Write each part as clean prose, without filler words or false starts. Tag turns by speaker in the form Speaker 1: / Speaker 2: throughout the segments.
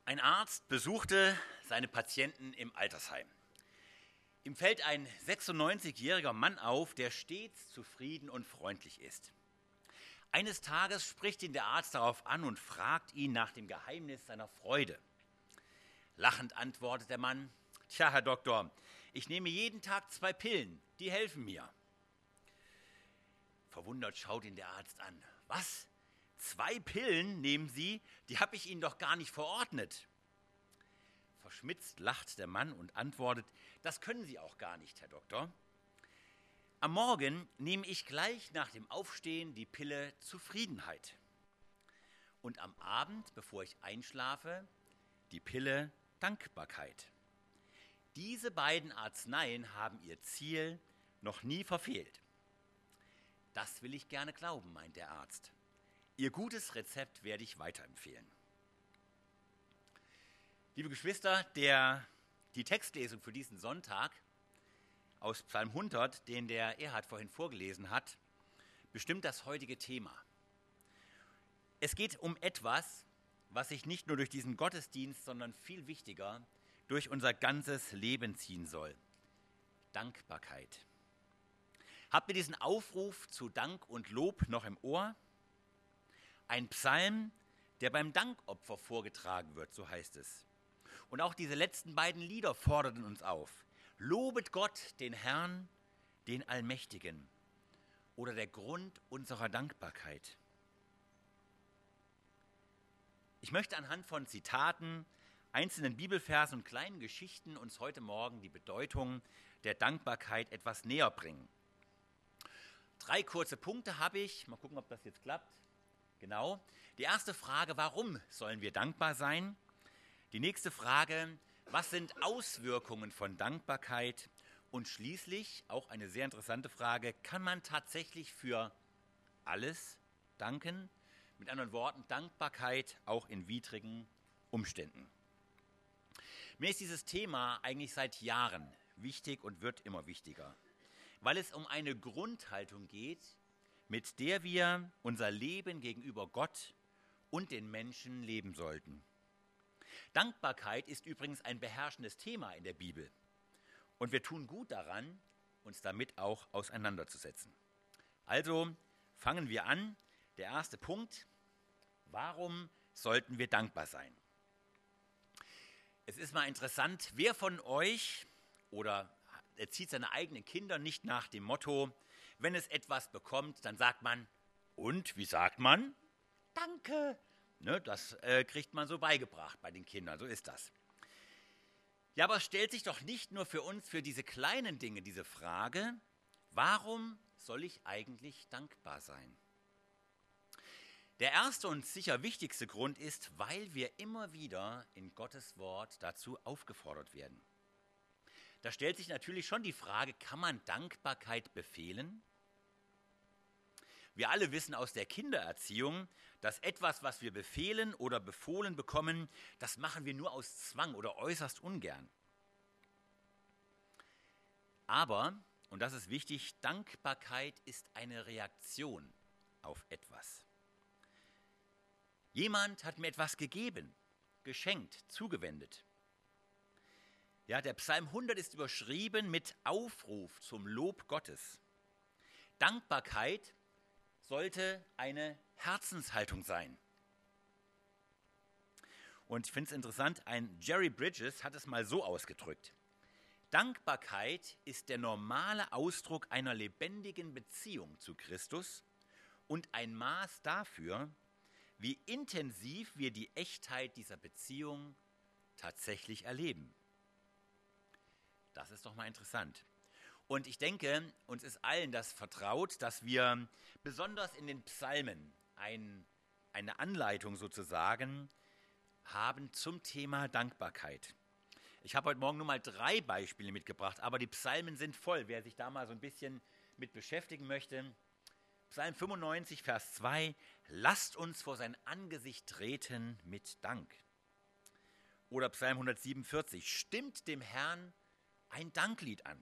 Speaker 1: Ein Arzt besuchte seine Patienten im Altersheim. Ihm fällt ein 96-jähriger Mann auf, der stets zufrieden und freundlich ist. Eines Tages spricht ihn der Arzt darauf an und fragt ihn nach dem Geheimnis seiner Freude. Lachend antwortet der Mann: Tja, Herr Doktor, ich nehme jeden Tag 2 Pillen, die helfen mir. Verwundert schaut ihn der Arzt an. Was? 2 Pillen nehmen Sie? Die habe ich Ihnen doch gar nicht verordnet. Verschmitzt lacht der Mann und antwortet: Das können Sie auch gar nicht, Herr Doktor. Am Morgen nehme ich gleich nach dem Aufstehen die Pille Zufriedenheit. Und am Abend, bevor ich einschlafe, die Pille Dankbarkeit. Diese beiden Arzneien haben ihr Ziel noch nie verfehlt. Das will ich gerne glauben, meint der Arzt. Ihr gutes Rezept werde ich weiterempfehlen. Liebe Geschwister, die Textlesung für diesen Sonntag aus Psalm 100, den der Erhard vorhin vorgelesen hat, bestimmt das heutige Thema. Es geht um etwas, was sich nicht nur durch diesen Gottesdienst, sondern viel wichtiger durch unser ganzes Leben ziehen soll. Dankbarkeit. Habt ihr diesen Aufruf zu Dank und Lob noch im Ohr? Ein Psalm, der beim Dankopfer vorgetragen wird, so heißt es. Und auch diese letzten beiden Lieder forderten uns auf. Lobet Gott, den Herrn, den Allmächtigen, oder der Grund unserer Dankbarkeit. Ich möchte anhand von Zitaten, einzelnen Bibelversen und kleinen Geschichten uns heute Morgen die Bedeutung der Dankbarkeit etwas näher bringen. 3 kurze Punkte habe ich. Mal gucken, ob das jetzt klappt. Genau. Die erste Frage: Warum sollen wir dankbar sein? Die nächste Frage: Was sind Auswirkungen von Dankbarkeit? Und schließlich auch eine sehr interessante Frage: Kann man tatsächlich für alles danken? Mit anderen Worten, Dankbarkeit auch in widrigen Umständen. Mir ist dieses Thema eigentlich seit Jahren wichtig und wird immer wichtiger, weil es um eine Grundhaltung geht, mit der wir unser Leben gegenüber Gott und den Menschen leben sollten. Dankbarkeit ist übrigens ein beherrschendes Thema in der Bibel. Und wir tun gut daran, uns damit auch auseinanderzusetzen. Also fangen wir an. Der erste Punkt: Warum sollten wir dankbar sein? Es ist mal interessant, wer von euch oder erzieht seine eigenen Kinder nicht nach dem Motto, wenn es etwas bekommt, dann sagt man: Und, wie sagt man? Danke. Ne, das kriegt man so beigebracht bei den Kindern, so ist das. Ja, aber es stellt sich doch nicht nur für uns, für diese kleinen Dinge, diese Frage: Warum soll ich eigentlich dankbar sein? Der erste und sicher wichtigste Grund ist, weil wir immer wieder in Gottes Wort dazu aufgefordert werden. Da stellt sich natürlich schon die Frage: Kann man Dankbarkeit befehlen? Wir alle wissen aus der Kindererziehung, dass etwas, was wir befehlen oder befohlen bekommen, das machen wir nur aus Zwang oder äußerst ungern. Aber, und das ist wichtig, Dankbarkeit ist eine Reaktion auf etwas. Jemand hat mir etwas gegeben, geschenkt, zugewendet. Ja, der Psalm 100 ist überschrieben mit Aufruf zum Lob Gottes. Dankbarkeit sollte eine Herzenshaltung sein. Und ich finde es interessant, ein Jerry Bridges hat es mal so ausgedrückt: Dankbarkeit ist der normale Ausdruck einer lebendigen Beziehung zu Christus und ein Maß dafür, wie intensiv wir die Echtheit dieser Beziehung tatsächlich erleben. Das ist doch mal interessant. Und ich denke, uns ist allen das vertraut, dass wir besonders in den Psalmen eine Anleitung sozusagen haben zum Thema Dankbarkeit. Ich habe heute Morgen nur mal 3 Beispiele mitgebracht, aber die Psalmen sind voll, wer sich da mal so ein bisschen mit beschäftigen möchte. Psalm 95, Vers 2: Lasst uns vor sein Angesicht treten mit Dank. Oder Psalm 147: Stimmt dem Herrn ein Danklied an.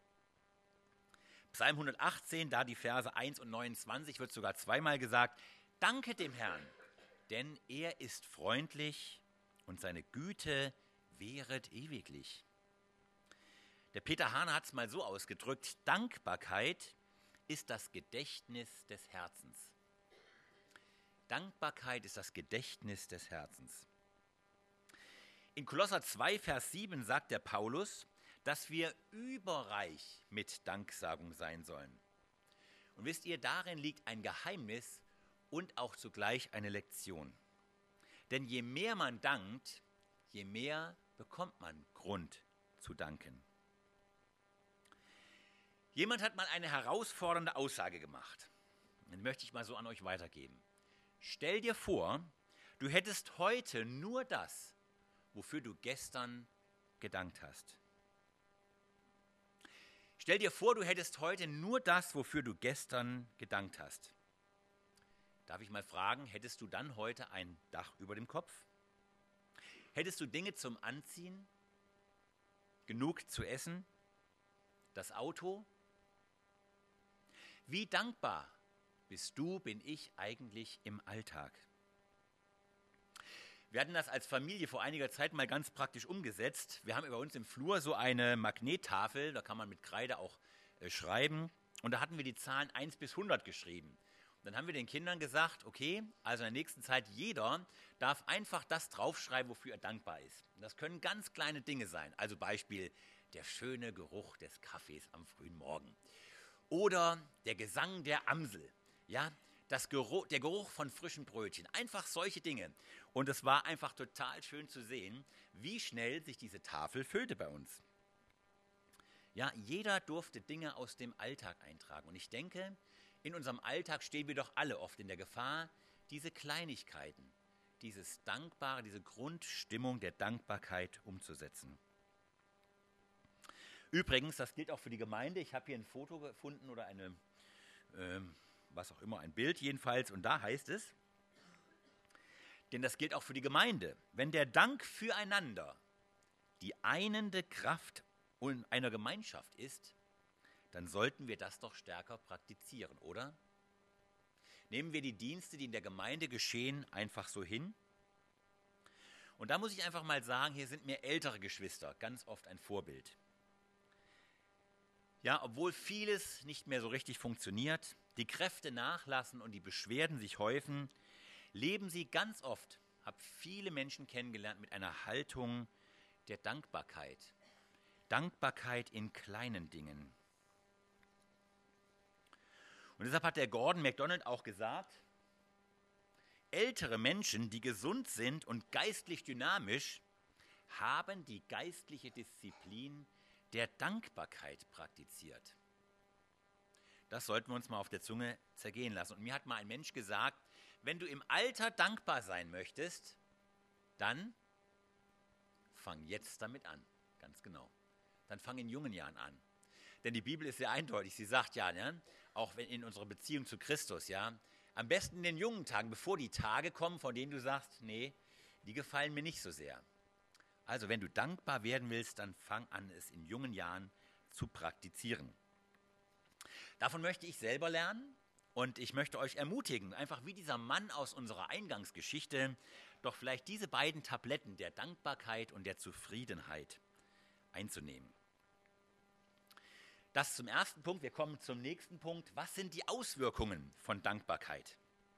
Speaker 1: Psalm 118, da die Verse 1 und 29, wird sogar zweimal gesagt: Danke dem Herrn, denn er ist freundlich und seine Güte währet ewiglich. Der Peter Hahn hat es mal so ausgedrückt: Dankbarkeit ist das Gedächtnis des Herzens. Dankbarkeit ist das Gedächtnis des Herzens. In Kolosser 2, Vers 7 sagt der Paulus, dass wir überreich mit Danksagung sein sollen. Und wisst ihr, darin liegt ein Geheimnis und auch zugleich eine Lektion. Denn je mehr man dankt, je mehr bekommt man Grund zu danken. Jemand hat mal eine herausfordernde Aussage gemacht. Die möchte ich mal so an euch weitergeben. Stell dir vor, du hättest heute nur das, wofür du gestern gedankt hast. Stell dir vor, du hättest heute nur das, wofür du gestern gedankt hast. Darf ich mal fragen, hättest du dann heute ein Dach über dem Kopf? Hättest du Dinge zum Anziehen? Genug zu essen? Das Auto? Wie dankbar bin ich eigentlich im Alltag? Wir hatten das als Familie vor einiger Zeit mal ganz praktisch umgesetzt. Wir haben bei uns im Flur so eine Magnettafel, da kann man mit Kreide auch schreiben. Und da hatten wir die Zahlen 1 bis 100 geschrieben. Und dann haben wir den Kindern gesagt, okay, also in der nächsten Zeit jeder darf einfach das draufschreiben, wofür er dankbar ist. Und das können ganz kleine Dinge sein. Also Beispiel der schöne Geruch des Kaffees am frühen Morgen. Oder der Gesang der Amsel, ja, der Geruch von frischen Brötchen, einfach solche Dinge. Und es war einfach total schön zu sehen, wie schnell sich diese Tafel füllte bei uns. Ja, jeder durfte Dinge aus dem Alltag eintragen. Und ich denke, in unserem Alltag stehen wir doch alle oft in der Gefahr, diese Kleinigkeiten, dieses Dankbare, diese Grundstimmung der Dankbarkeit umzusetzen. Übrigens, das gilt auch für die Gemeinde. Ich habe hier ein Foto gefunden oder was auch immer, ein Bild jedenfalls. Und da heißt es, denn das gilt auch für die Gemeinde. Wenn der Dank füreinander die einende Kraft einer Gemeinschaft ist, dann sollten wir das doch stärker praktizieren, oder? Nehmen wir die Dienste, die in der Gemeinde geschehen, einfach so hin? Und da muss ich einfach mal sagen, hier sind mir ältere Geschwister ganz oft ein Vorbild. Ja, obwohl vieles nicht mehr so richtig funktioniert, die Kräfte nachlassen und die Beschwerden sich häufen, leben sie ganz oft, habe viele Menschen kennengelernt mit einer Haltung der Dankbarkeit. Dankbarkeit in kleinen Dingen. Und deshalb hat der Gordon MacDonald auch gesagt, ältere Menschen, die gesund sind und geistlich dynamisch, haben die geistliche Disziplin der Dankbarkeit praktiziert. Das sollten wir uns mal auf der Zunge zergehen lassen. Und mir hat mal ein Mensch gesagt, wenn du im Alter dankbar sein möchtest, dann fang jetzt damit an. Ganz genau. Dann fang in jungen Jahren an. Denn die Bibel ist sehr eindeutig. Sie sagt ja, ne, auch wenn in unserer Beziehung zu Christus, ja, am besten in den jungen Tagen, bevor die Tage kommen, von denen du sagst, nee, die gefallen mir nicht so sehr. Also wenn du dankbar werden willst, dann fang an, es in jungen Jahren zu praktizieren. Davon möchte ich selber lernen und ich möchte euch ermutigen, einfach wie dieser Mann aus unserer Eingangsgeschichte, doch vielleicht diese beiden Tabletten der Dankbarkeit und der Zufriedenheit einzunehmen. Das zum ersten Punkt. Wir kommen zum nächsten Punkt. Was sind die Auswirkungen von Dankbarkeit?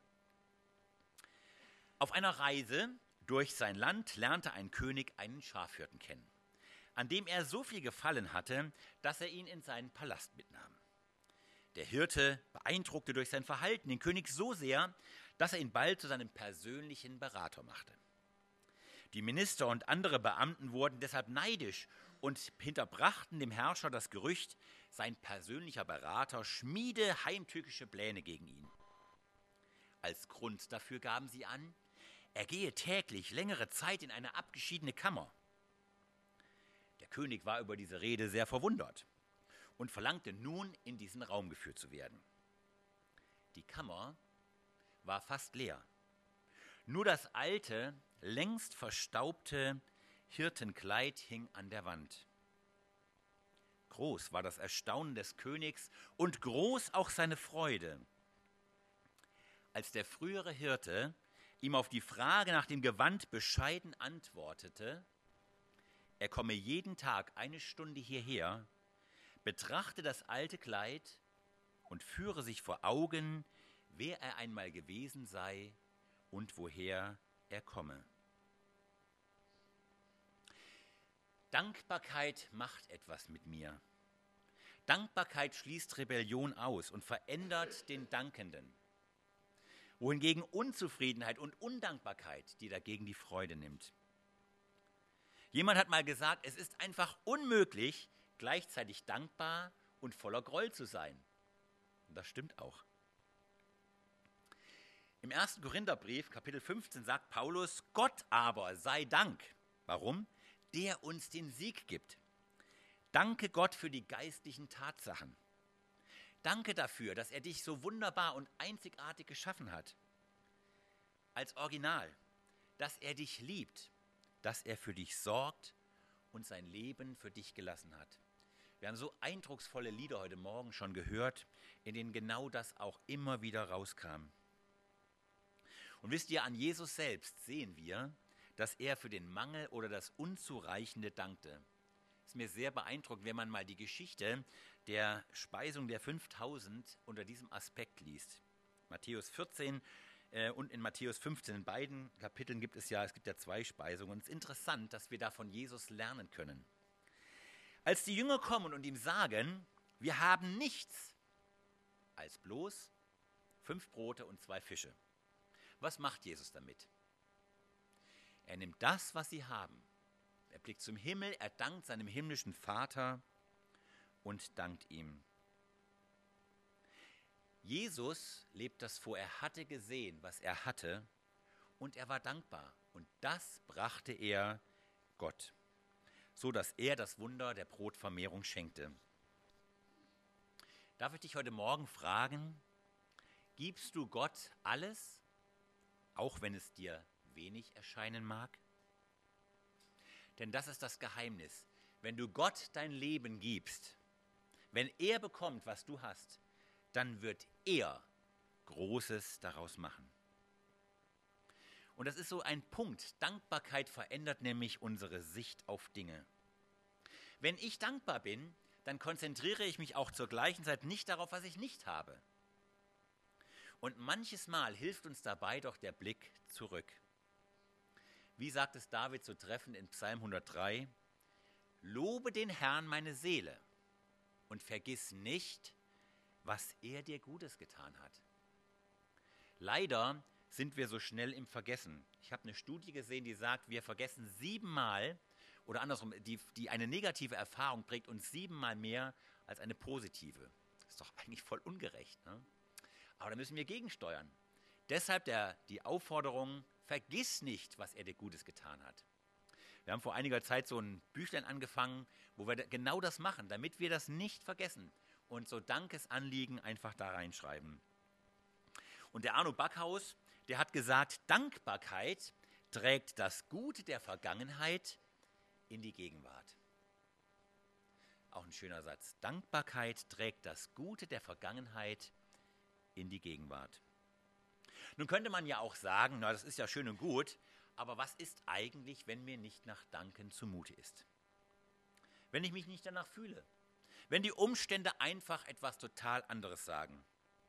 Speaker 1: Auf einer Reise durch sein Land lernte ein König einen Schafhirten kennen, an dem er so viel Gefallen hatte, dass er ihn in seinen Palast mitnahm. Der Hirte beeindruckte durch sein Verhalten den König so sehr, dass er ihn bald zu seinem persönlichen Berater machte. Die Minister und andere Beamten wurden deshalb neidisch und hinterbrachten dem Herrscher das Gerücht, sein persönlicher Berater schmiede heimtückische Pläne gegen ihn. Als Grund dafür gaben sie an, er gehe täglich längere Zeit in eine abgeschiedene Kammer. Der König war über diese Rede sehr verwundert und verlangte nun, in diesen Raum geführt zu werden. Die Kammer war fast leer. Nur das alte, längst verstaubte Hirtenkleid hing an der Wand. Groß war das Erstaunen des Königs und groß auch seine Freude, als der frühere Hirte ihm auf die Frage nach dem Gewand bescheiden antwortete, er komme jeden Tag 1 Stunde hierher, betrachte das alte Kleid und führe sich vor Augen, wer er einmal gewesen sei und woher er komme. Dankbarkeit macht etwas mit mir. Dankbarkeit schließt Rebellion aus und verändert den Dankenden, wohingegen Unzufriedenheit und Undankbarkeit die dagegen die Freude nimmt. Jemand hat mal gesagt, es ist einfach unmöglich, gleichzeitig dankbar und voller Groll zu sein. Und das stimmt auch. Im 1. Korintherbrief, Kapitel 15, sagt Paulus, Gott aber sei Dank. Warum? Der uns den Sieg gibt. Danke Gott für die geistlichen Tatsachen. Danke dafür, dass er dich so wunderbar und einzigartig geschaffen hat. Als Original, dass er dich liebt, dass er für dich sorgt und sein Leben für dich gelassen hat. Wir haben so eindrucksvolle Lieder heute Morgen schon gehört, in denen genau das auch immer wieder rauskam. Und wisst ihr, an Jesus selbst sehen wir, dass er für den Mangel oder das Unzureichende dankte. Es ist mir sehr beeindruckend, wenn man mal die Geschichte der Speisung der 5000 unter diesem Aspekt liest. Matthäus 14 und in Matthäus 15, in beiden Kapiteln gibt es ja 2 Speisungen. Und es ist interessant, dass wir da von Jesus lernen können. Als die Jünger kommen und ihm sagen, wir haben nichts als bloß 5 Brote und 2 Fische. Was macht Jesus damit? Er nimmt das, was sie haben. Er blickt zum Himmel, er dankt seinem himmlischen Vater und dankt ihm. Jesus lebt das vor. Er hatte gesehen, was er hatte, und er war dankbar. Und das brachte er Gott, so dass er das Wunder der Brotvermehrung schenkte. Darf ich dich heute Morgen fragen, gibst du Gott alles, auch wenn es dir wenig erscheinen mag? Denn das ist das Geheimnis. Wenn du Gott dein Leben gibst, wenn er bekommt, was du hast, dann wird er Großes daraus machen. Und das ist so ein Punkt. Dankbarkeit verändert nämlich unsere Sicht auf Dinge. Wenn ich dankbar bin, dann konzentriere ich mich auch zur gleichen Zeit nicht darauf, was ich nicht habe. Und manches Mal hilft uns dabei doch der Blick zurück. Wie sagt es David so treffend in Psalm 103? Lobe den Herrn meine Seele und vergiss nicht, was er dir Gutes getan hat. Leider sind wir so schnell im Vergessen. Ich habe eine Studie gesehen, die sagt, wir vergessen 7-mal, oder andersrum, die eine negative Erfahrung prägt uns 7-mal mehr als eine positive. Das ist doch eigentlich voll ungerecht, ne? Aber da müssen wir gegensteuern. Deshalb die Aufforderung, vergiss nicht, was er dir Gutes getan hat. Wir haben vor einiger Zeit so ein Büchlein angefangen, wo wir genau das machen, damit wir das nicht vergessen und so Dankesanliegen einfach da reinschreiben. Und der Arno Backhaus, der hat gesagt, Dankbarkeit trägt das Gute der Vergangenheit in die Gegenwart. Auch ein schöner Satz. Dankbarkeit trägt das Gute der Vergangenheit in die Gegenwart. Nun könnte man ja auch sagen, na, das ist ja schön und gut, aber was ist eigentlich, wenn mir nicht nach Danken zumute ist? Wenn ich mich nicht danach fühle? Wenn die Umstände einfach etwas total anderes sagen?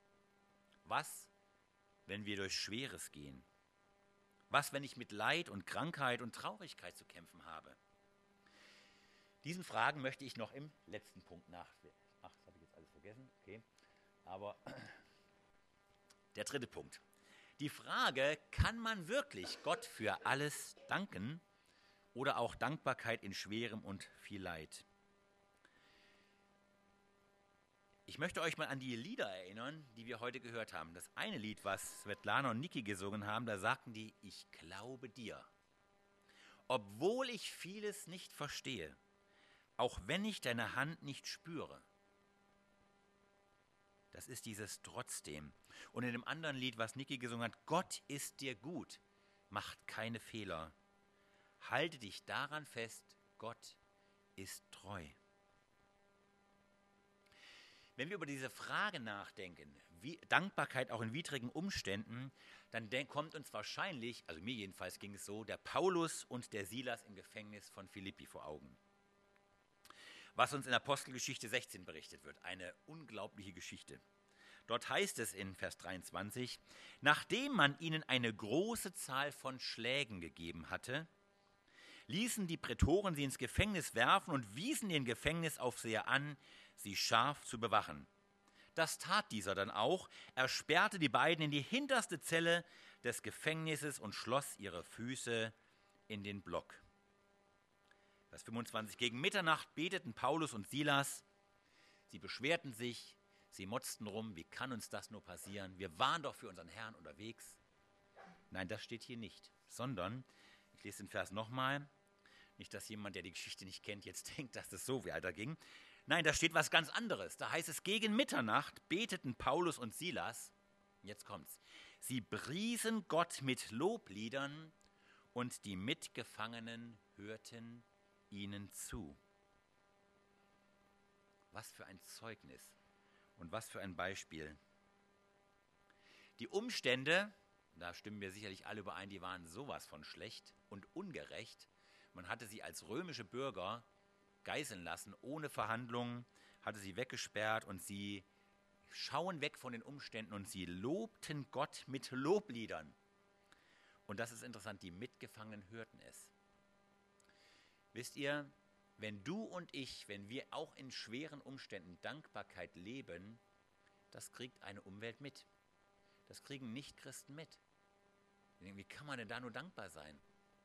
Speaker 1: Was, wenn wir durch Schweres gehen? Was, wenn ich mit Leid und Krankheit und Traurigkeit zu kämpfen habe? Diesen Fragen möchte ich noch im letzten Punkt nachgehen. Ach, das habe ich jetzt alles vergessen. Okay. Aber der 3. Punkt. Die Frage, kann man wirklich Gott für alles danken oder auch Dankbarkeit in schwerem und viel Leid? Ich möchte euch mal an die Lieder erinnern, die wir heute gehört haben. Das eine Lied, was Svetlana und Niki gesungen haben, da sagten die, ich glaube dir. Obwohl ich vieles nicht verstehe, auch wenn ich deine Hand nicht spüre. Das ist dieses Trotzdem. Und in dem anderen Lied, was Niki gesungen hat, Gott ist dir gut, macht keine Fehler. Halte dich daran fest, Gott ist treu. Wenn wir über diese Frage nachdenken, wie Dankbarkeit auch in widrigen Umständen, dann kommt uns wahrscheinlich, also mir jedenfalls ging es so, der Paulus und der Silas im Gefängnis von Philippi vor Augen. Was uns in Apostelgeschichte 16 berichtet wird, eine unglaubliche Geschichte. Dort heißt es in Vers 23, nachdem man ihnen eine große Zahl von Schlägen gegeben hatte, ließen die Prätoren sie ins Gefängnis werfen und wiesen den Gefängnisaufseher an, sie scharf zu bewachen. Das tat dieser dann auch. Er sperrte die beiden in die hinterste Zelle des Gefängnisses und schloss ihre Füße in den Block. Vers 25. Gegen Mitternacht beteten Paulus und Silas. Sie beschwerten sich, sie motzten rum. Wie kann uns das nur passieren? Wir waren doch für unseren Herrn unterwegs. Nein, das steht hier nicht, sondern, ich lese den Vers nochmal, nicht, dass jemand, der die Geschichte nicht kennt, jetzt denkt, dass das so weiterging. Nein, da steht was ganz anderes. Da heißt es, gegen Mitternacht beteten Paulus und Silas, jetzt kommt's, sie priesen Gott mit Lobliedern und die Mitgefangenen hörten ihnen zu. Was für ein Zeugnis und was für ein Beispiel. Die Umstände, da stimmen wir sicherlich alle überein, die waren sowas von schlecht und ungerecht. Man hatte sie als römische Bürger geißeln lassen, ohne Verhandlungen, hatte sie weggesperrt und sie schauen weg von den Umständen und sie lobten Gott mit Lobliedern. Und das ist interessant, die Mitgefangenen hörten es. Wisst ihr, wenn du und ich, wenn wir auch in schweren Umständen Dankbarkeit leben, das kriegt eine Umwelt mit. Das kriegen Nichtchristen mit. Wie kann man denn da nur dankbar sein?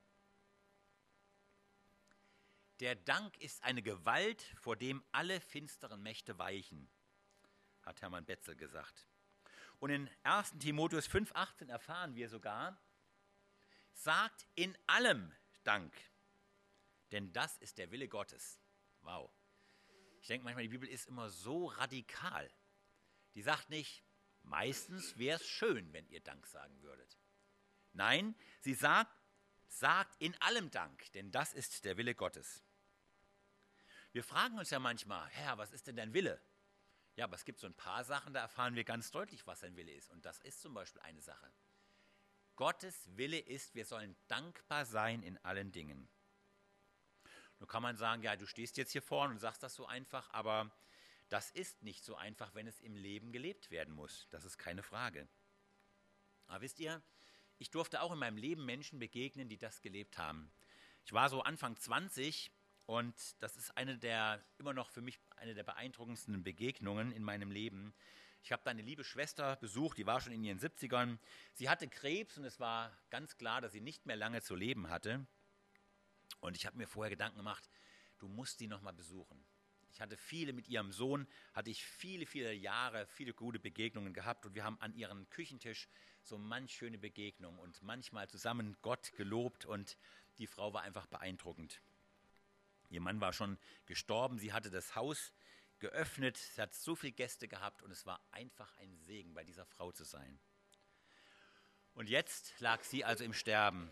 Speaker 1: Der Dank ist eine Gewalt, vor dem alle finsteren Mächte weichen, hat Hermann Betzel gesagt. Und in 1. Timotheus 5,18 erfahren wir sogar, sagt in allem Dank, denn das ist der Wille Gottes. Wow. Ich denke manchmal, die Bibel ist immer so radikal. Die sagt nicht, meistens wäre es schön, wenn ihr Dank sagen würdet. Nein, sie sagt in allem Dank, denn das ist der Wille Gottes. Wir fragen uns ja manchmal, Herr, was ist denn dein Wille? Ja, aber es gibt so ein paar Sachen, da erfahren wir ganz deutlich, was sein Wille ist. Und das ist zum Beispiel eine Sache. Gottes Wille ist, wir sollen dankbar sein in allen Dingen. Nun kann man sagen, ja, du stehst jetzt hier vorne und sagst das so einfach, aber das ist nicht so einfach, wenn es im Leben gelebt werden muss. Das ist keine Frage. Aber wisst ihr, ich durfte auch in meinem Leben Menschen begegnen, die das gelebt haben. Ich war so Anfang 20 und das ist immer noch für mich eine der beeindruckendsten Begegnungen in meinem Leben. Ich habe da eine liebe Schwester besucht, die war schon in ihren 70ern. Sie hatte Krebs und es war ganz klar, dass sie nicht mehr lange zu leben hatte. Und ich habe mir vorher Gedanken gemacht, du musst sie noch mal besuchen. Ich hatte mit ihrem Sohn, hatte ich viele Jahre, viele gute Begegnungen gehabt und wir haben an ihrem Küchentisch so manch schöne Begegnungen und manchmal zusammen Gott gelobt und die Frau war einfach beeindruckend. Ihr Mann war schon gestorben, sie hatte das Haus geöffnet, sie hat so viele Gäste gehabt und es war einfach ein Segen, bei dieser Frau zu sein. Und jetzt lag sie also im Sterben.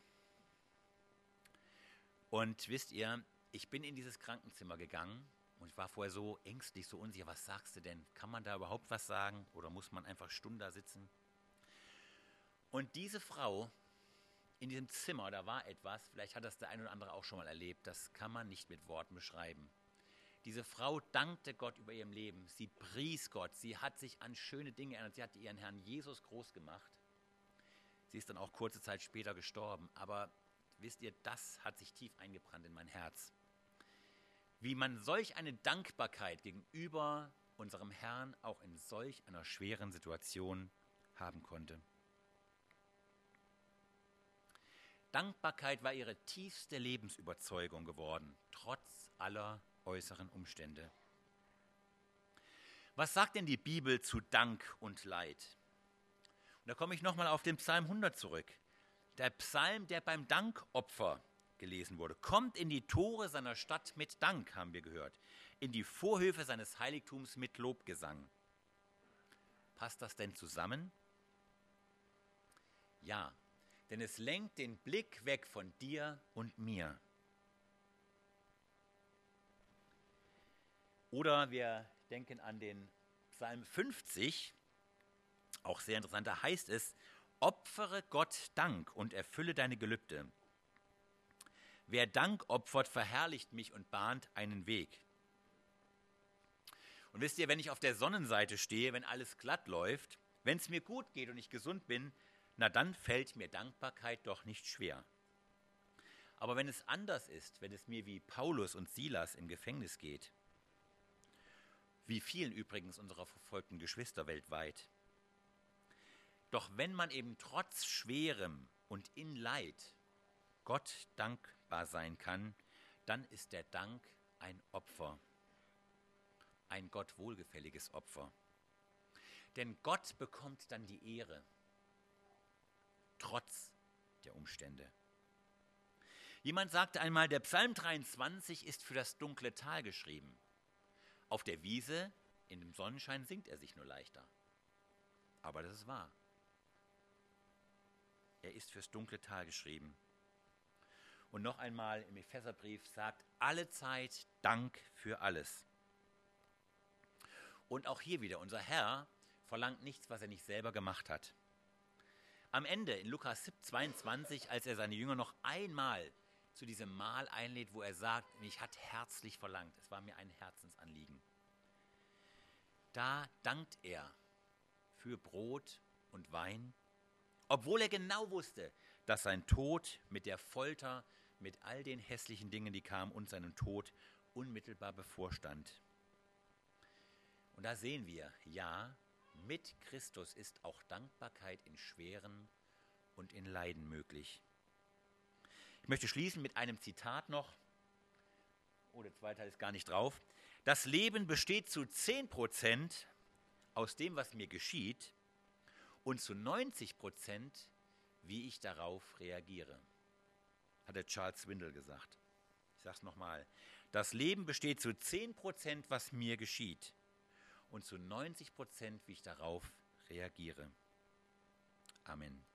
Speaker 1: Und wisst ihr, ich bin in dieses Krankenzimmer gegangen und ich war vorher so ängstlich, so unsicher, was sagst du denn? Kann man da überhaupt was sagen oder muss man einfach stumm da sitzen? Und diese Frau in diesem Zimmer, da war etwas, vielleicht hat das der eine oder andere auch schon mal erlebt, das kann man nicht mit Worten beschreiben. Diese Frau dankte Gott über ihrem Leben, sie pries Gott, sie hat sich an schöne Dinge erinnert, sie hat ihren Herrn Jesus groß gemacht. Sie ist dann auch kurze Zeit später gestorben, aber wisst ihr, das hat sich tief eingebrannt in mein Herz. Wie man solch eine Dankbarkeit gegenüber unserem Herrn auch in solch einer schweren Situation haben konnte. Dankbarkeit war ihre tiefste Lebensüberzeugung geworden, trotz aller äußeren Umstände. Was sagt denn die Bibel zu Dank und Leid? Und da komme ich nochmal auf den Psalm 100 zurück. Der Psalm, der beim Dankopfer gelesen wurde. Kommt in die Tore seiner Stadt mit Dank, haben wir gehört. In die Vorhöfe seines Heiligtums mit Lobgesang. Passt das denn zusammen? Ja, denn es lenkt den Blick weg von dir und mir. Oder wir denken an den Psalm 50, auch sehr interessant, da heißt es, opfere Gott Dank und erfülle deine Gelübde. Wer Dank opfert, verherrlicht mich und bahnt einen Weg. Und wisst ihr, wenn ich auf der Sonnenseite stehe, wenn alles glatt läuft, wenn es mir gut geht und ich gesund bin, na dann fällt mir Dankbarkeit doch nicht schwer. Aber wenn es anders ist, wenn es mir wie Paulus und Silas im Gefängnis geht, wie vielen übrigens unserer verfolgten Geschwister weltweit, doch wenn man eben trotz Schwerem und in Leid Gott dankbar sein kann, dann ist der Dank ein Opfer, ein Gott wohlgefälliges Opfer. Denn Gott bekommt dann die Ehre, trotz der Umstände. Jemand sagte einmal, der Psalm 23 ist für das dunkle Tal geschrieben. Auf der Wiese, in dem Sonnenschein, singt er sich nur leichter. Aber das ist wahr. Er ist fürs dunkle Tal geschrieben. Und noch einmal im Epheserbrief sagt, alle Zeit Dank für alles. Und auch hier wieder, unser Herr verlangt nichts, was er nicht selber gemacht hat. Am Ende in Lukas 22, als er seine Jünger noch einmal zu diesem Mahl einlädt, wo er sagt, mich hat herzlich verlangt, es war mir ein Herzensanliegen. Da dankt er für Brot und Wein, obwohl er genau wusste, dass sein Tod mit der Folter, mit all den hässlichen Dingen, die kamen, und seinem Tod unmittelbar bevorstand. Und da sehen wir, ja, mit Christus ist auch Dankbarkeit in schweren und in Leiden möglich. Ich möchte schließen mit einem Zitat noch. Oh, der zweite Teil ist gar nicht drauf. Das Leben besteht zu 10% aus dem, was mir geschieht, und zu 90%, wie ich darauf reagiere, hat der Charles Swindoll gesagt. Ich sage es nochmal. Das Leben besteht zu 10%, was mir geschieht, und zu 90%, wie ich darauf reagiere. Amen.